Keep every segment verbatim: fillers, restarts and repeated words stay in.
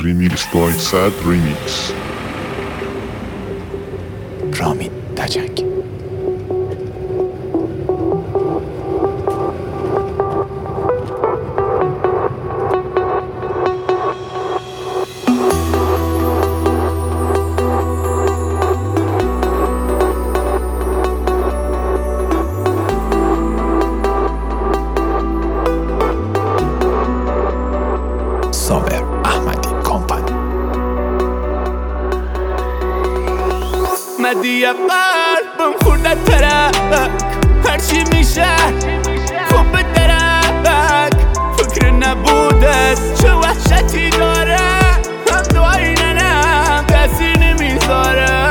Remix by Sad Remix. رامین تجنگ. صابر احمدی کمپانی. مدی قلبم خورده ترک، هرچی میشه خوب به درک. فکر نبوده چه وحشتی داره، هم دعایی ننم تاثیر نمیذاره.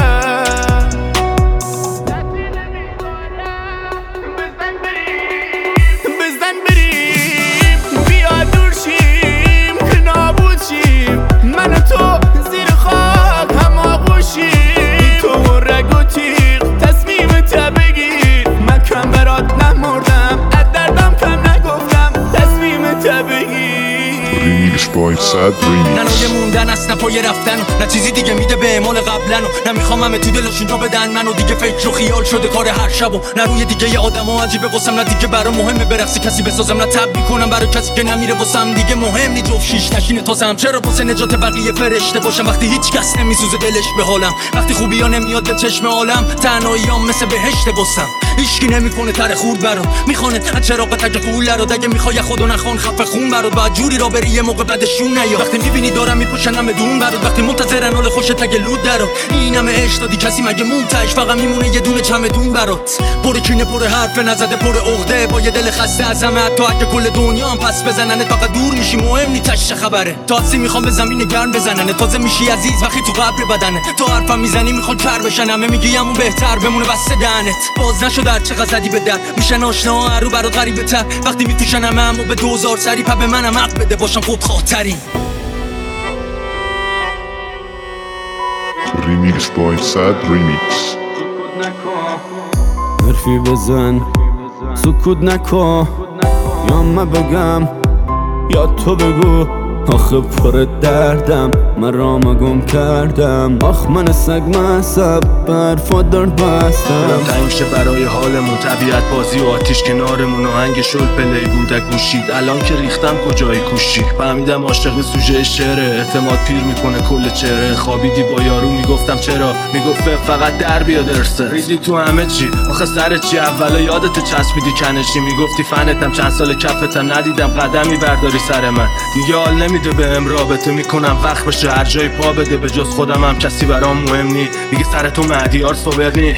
بزن بریم بیا دور شیم که نابود شیم، من و تو زیر خاک هم آغوشیم. تو رگ و تیغ تصمیمت بگیر، من کم برات نمردم از دردم کم نگفتم، تصمیمت بگیر. Remix by Sad Remix. نه نوع موندن است نه پای رفتن، نه چیزی دیگه میده به اعمال قبلن، نه میخوام همه تو دلشون جا بدن منو. دیگه فکر و خیال شده کار هر شب، و نه روی دیگه آدم ها عجیبه واسم، نه دیگه برام مهمه برقصی کسی بسازم، نه تبدیل کنم برای کسی که نمیره واسم. دیگه مهم نی جفت شیش نشین تازم، چرا واسه نجات بقیه فرشته باشم وقتی هیچ کس نمیسوزه دلش به حالم، وقتی خوبی ها نمیاد به چشم عالم، تنهاییام مثل بهشت واسم. هیچکی نمیکنه تر خورد برات، میخونه از چراغ تگ قول رو. اگه میخوای خودو نخون خفه خون برات، بعد جوری را بری یه موقع بعدشون نیا. وقتی میبینی دارم میپوشنم بدون برات، وقتی منتظرن حال خوشت تگ لود درات. اینم عشق دادی کسی مگه مونتاش فقط میمونه یه دونه چمدون برات. پر کینه پر حرف نزده پر عقده، با یه دل خسته از همه، حتی اگه کل دنیا هم پس بزننت فقط دور میشی، مهم نی تاش چه خبره. تاسی میخوام به زمین گرم بزننت، تازه میشی عزیز وقتی تو قبر بدنه. تو حرفم میزنی میخوان کر بشن، همه میگی همون بهتر بمونه بسته دهنت. باز نشد هر چقدر زدی به در، میشن آشنا هر رو برات غریبه تر، وقتی میپوشن همه همو به دوزار سری. پا به منم حق بده باشم خود خاطری. Remix by Sad Remix. حرفی بزن سکوت نکن، یا من بگم یا تو بگو. آخه پر دردم من رام گم کردم، آخ من سگ مصب برفا درد بستم. تنگشه برای حالمون، طبیعت بازی و آتیش کنارمون، آهنگ شل پلی بودک گوشید. الان که ریختم کجای کوشی، فهمیدم عاشق سوژه شعره. اعتماد پیر میکنه کل چهره، خوابیدی با یارو میگفتم چرا، میگفت فقط در بیاد ارسه. ریدی تو همه چی آخه سر چی، اولا یادت چسبیدی کنشی. میگفتی فنتم چند سال کفتم، ندیدم قدمی برداری سر من. دیگه حال نمیده بهم رابطه، میکنم وقت بشه هر جای پا بده. به جز خودم هم کسی برام مهم نی، دیگه سر تو مهدیار صبر نی.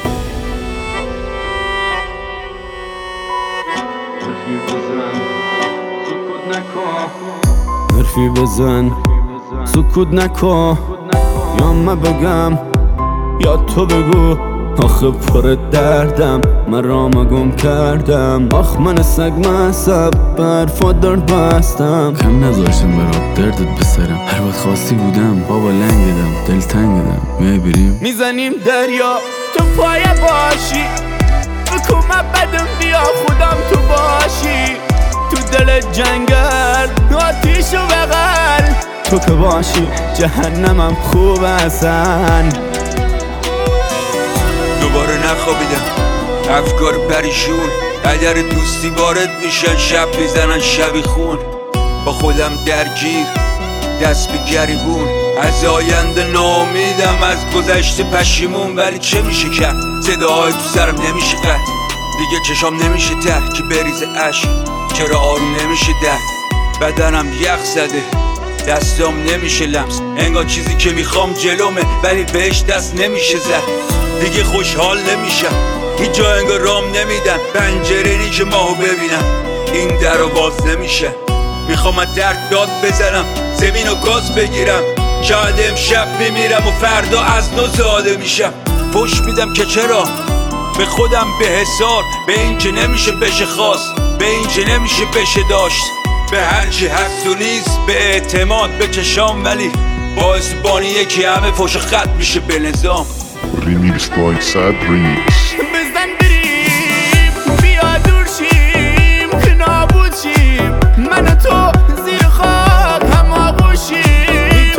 حرفی بزن سکوت نکن، یا من بگم یا تو بگو. آخه پر دردم من رام گم کردم، آخ من سگ مصب برفا درد بستم. کم نذاشتم برات دردت بسرم، هر وقت خواستی بودم بابا لنگدم، دل تنگدم. میای بریم میزنیم دریا تو پای باشی، بکن من بدم بیا خودم تو باشی. تو دل جنگل آتیش و بغل، تو که باشی جهنمم خوب هستن. دوباره نخوابیدم، افکار پریشون، قدر دوستی وارد میشن، شب میزنن شبی خون. با خودم درگیر دست به گریبون، از آینده ناامیدم، از گذشته پشیمون. ولی چه میشه کرد، صداهای تو سرم نمیشه قد، دیگه چشام نمیشه تر که بریز عشق. چرا آروم نمیشه در بدنم یخ زده، دستام نمیشه لمس، انگار چیزی که میخوام جلومه ولی بهش دست نمیشه زد. دیگه خوشحال نمیشم، هیچ جا انگار رام نمیدن، پنجره نی که ماهو ببینم این در رو باز نمیشه. میخوام از درد داد بزنم، زمین و گاز بگیرم، شاید امشب بمیرم و فردا از نو زاده میشم. پشت میدم که چرا به خودم به حسار، به این که نمیشه بشه خواست، به این که نمیشه بشه داشت، به هرچی هست و نیست به اعتماد بکشام. ولی باعث بانی یکی همه فوش خط میشه به نظام. Remix by Sad Remix. بزن بریم بیا دور شیم که نابود شیم، من و تو زیر خاک هم آغوشیم.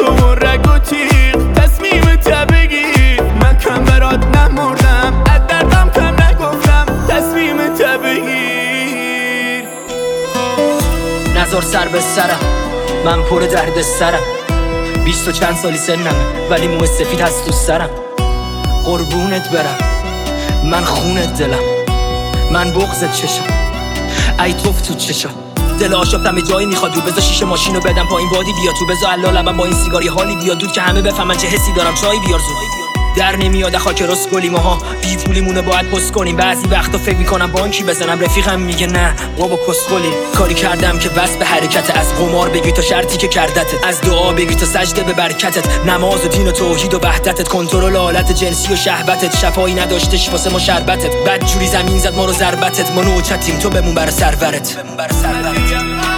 رگ و تیغ تصمیم تا بگیر من کم برات نمردم از دردم کم نگفتم تصمیم تا بگیر نزار سر به سرم من پر درد سرم بیست و چند سالی سنمه ولی موه سفید هست تو سرم قربونت برم من خونت دلم من بغضت چشم ای توف تو چشم دل آشافتم جایی میخواد رو بذار شیشه ماشینو بدم پایین بادی بیا تو بذار علالم با این سیگاری حالی بیا دود که همه بفهمن چه حسی دارم چای بیار زود در نمیاد خاک رس گلی ماها بی پولیمونه باید پست کنیم بعضی وقتا فکر میکنم بانکی بزنم رفیقم میگه نه بابا کسخلی کاری کردم که بس به حرکت از قمار بگی تا شرطی که کردتت از دعا بگی تا سجده به برکتت نماز و دین و توحید و وحدتت کنترل حالت جنسی و شهوتت شفایی نداشتش واسه ما شربتت بد جوری زمین زد ما رو ضربتت ما نوچتیم تو بمون بر سرورت